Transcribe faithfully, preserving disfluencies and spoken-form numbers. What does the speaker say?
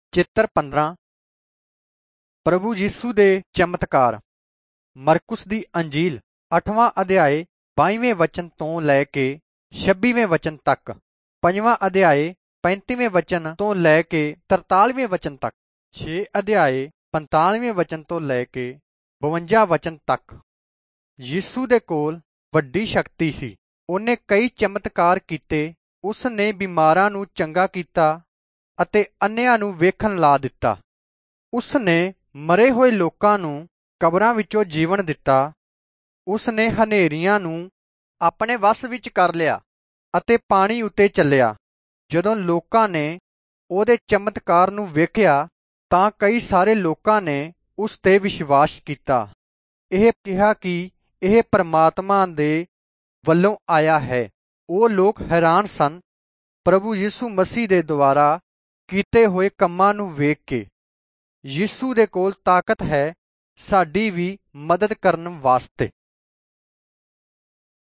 ਚਿੱਤਰ ਪੰਦਰਾਂ ਪ੍ਰਭੂ ਯੀਸ਼ੂ ਦੇ ਚਮਤਕਾਰ। ਮਰਕੁਸ ਦੀ ਅੰਜੀਲ ਅੱਠਵਾਂ ਅਧਿਆਏ ਬਾਈਵੇਂ ਵਚਨ ਤੋਂ ਲੈ ਕੇ ਛੱਬੀਵੇਂ ਵਚਨ ਤੱਕ, ਪੰਜਵਾਂ ਅਧਿਆਏ ਪੈਂਤੀਵੇਂ ਵਚਨ ਤੋਂ ਲੈ ਕੇ ਤਰਤਾਲੀਵੇਂ ਵਚਨ ਤੱਕ, ਛੇ ਅਧਿਆਏ ਪੰਤਾਲੀਵੇਂ ਵਚਨ ਤੋਂ ਲੈ ਕੇ ਬਵੰਜਾ ਵਚਨ ਤੱਕ। ਯੀਸ਼ੂ ਦੇ ਕੋਲ ਵੱਡੀ ਸ਼ਕਤੀ ਸੀ। ਉਹਨੇ ਕਈ ਚਮਤਕਾਰ ਕੀਤੇ। ਉਸ ਨੇ ਬਿਮਾਰਾਂ ਨੂੰ ਚੰਗਾ ਕੀਤਾ ਅਤੇ ਅੰਨ੍ਹਿਆਂ ਨੂੰ ਵੇਖਣ ਲਾ ਦਿੱਤਾ। ਉਸ ਨੇ ਮਰੇ ਹੋਏ ਲੋਕਾਂ ਨੂੰ ਕਬਰਾਂ ਵਿੱਚੋਂ ਜੀਵਨ ਦਿੱਤਾ। ਉਸ ਨੇ ਹਨੇਰੀਆਂ ਨੂੰ ਆਪਣੇ ਵੱਸ ਵਿੱਚ ਕਰ ਲਿਆ ਅਤੇ ਪਾਣੀ ਉੱਤੇ ਚੱਲਿਆ। ਜਦੋਂ ਲੋਕਾਂ ਨੇ ਉਹਦੇ ਚਮਤਕਾਰ ਨੂੰ ਵੇਖਿਆ ਤਾਂ ਕਈ ਸਾਰੇ ਲੋਕਾਂ ਨੇ ਉਸ ਤੇ ਵਿਸ਼ਵਾਸ ਕੀਤਾ। ਇਹ ਕਿਹਾ ਕਿ ਇਹ ਪਰਮਾਤਮਾ ਦੇ ਵੱਲੋਂ ਆਇਆ ਹੈ। ਉਹ ਲੋਕ ਹੈਰਾਨ ਸਨ ਪ੍ਰਭੂ ਯੀਸ਼ੂ ਮਸੀਹ ਦੇ ਦੁਆਰਾ ਕੀਤੇ ਹੋਏ ਕੰਮਾਂ ਨੂੰ ਵੇਖ ਕੇ। ਯੀਸ਼ੂ ਦੇ ਕੋਲ ਤਾਕਤ ਹੈ ਸਾਡੀ ਵੀ ਮਦਦ ਕਰਨ ਵਾਸਤੇ।